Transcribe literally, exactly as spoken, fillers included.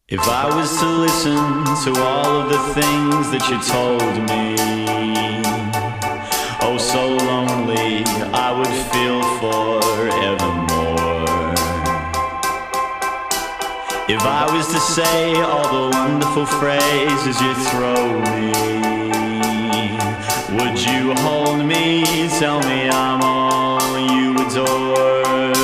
If I was to listen to all of the things that you told me, oh so lonely I would feel forevermore. If I was to say all the wonderful phrases you throw me, would you hold me, tell me I'm all you adore?